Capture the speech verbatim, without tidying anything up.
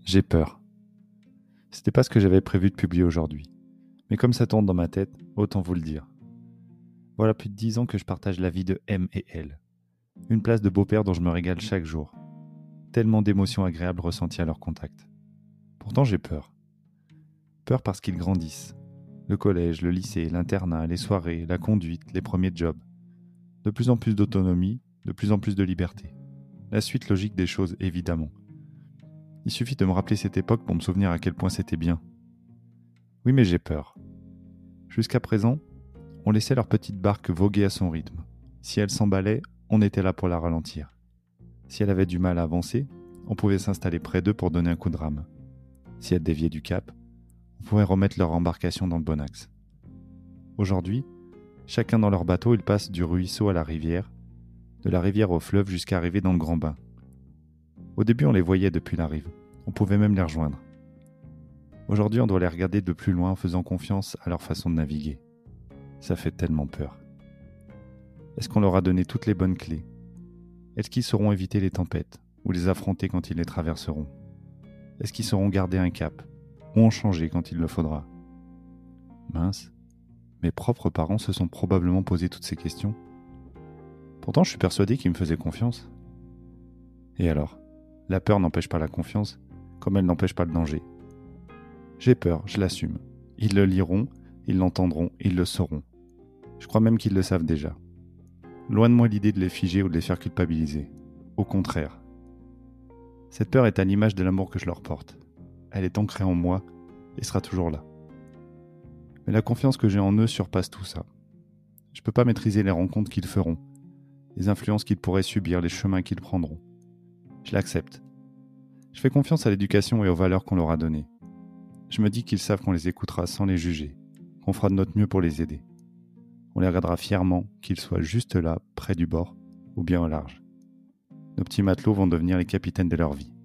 J'ai peur. C'était pas ce que j'avais prévu de publier aujourd'hui. Mais comme ça tourne dans ma tête, autant vous le dire. Voilà plus de dix ans que je partage la vie de M et L. Une place de beau-père dont je me régale chaque jour. Tellement d'émotions agréables ressenties à leur contact. Pourtant j'ai peur. Peur parce qu'ils grandissent. Le collège, le lycée, l'internat, les soirées, la conduite, les premiers jobs. De plus en plus d'autonomie, de plus en plus de liberté. La suite logique des choses, évidemment. Il suffit de me rappeler cette époque pour me souvenir à quel point c'était bien. Oui, mais j'ai peur. Jusqu'à présent, on laissait leur petite barque voguer à son rythme. Si elle s'emballait, on était là pour la ralentir. Si elle avait du mal à avancer, on pouvait s'installer près d'eux pour donner un coup de rame. Si elle déviait du cap, on pouvait remettre leur embarcation dans le bon axe. Aujourd'hui, chacun dans leur bateau, ils passent du ruisseau à la rivière, de la rivière au fleuve jusqu'à arriver dans le grand bain. Au début, on les voyait depuis la rive. On pouvait même les rejoindre. Aujourd'hui, on doit les regarder de plus loin en faisant confiance à leur façon de naviguer. Ça fait tellement peur. Est-ce qu'on leur a donné toutes les bonnes clés ? Est-ce qu'ils sauront éviter les tempêtes ou les affronter quand ils les traverseront ? Est-ce qu'ils sauront garder un cap ou en changer quand il le faudra ? Mince, mes propres parents se sont probablement posé toutes ces questions. Pourtant, je suis persuadé qu'ils me faisaient confiance. Et alors ? La peur n'empêche pas la confiance, comme elle n'empêche pas le danger. J'ai peur, je l'assume. Ils le liront, ils l'entendront, ils le sauront. Je crois même qu'ils le savent déjà. Loin de moi l'idée de les figer ou de les faire culpabiliser. Au contraire. Cette peur est à l'image de l'amour que je leur porte. Elle est ancrée en moi et sera toujours là. Mais la confiance que j'ai en eux surpasse tout ça. Je ne peux pas maîtriser les rencontres qu'ils feront, les influences qu'ils pourraient subir, les chemins qu'ils prendront. Je l'accepte. Je fais confiance à l'éducation et aux valeurs qu'on leur a données. Je me dis qu'ils savent qu'on les écoutera sans les juger, qu'on fera de notre mieux pour les aider. On les regardera fièrement, qu'ils soient juste là, près du bord, ou bien au large. Nos petits matelots vont devenir les capitaines de leur vie.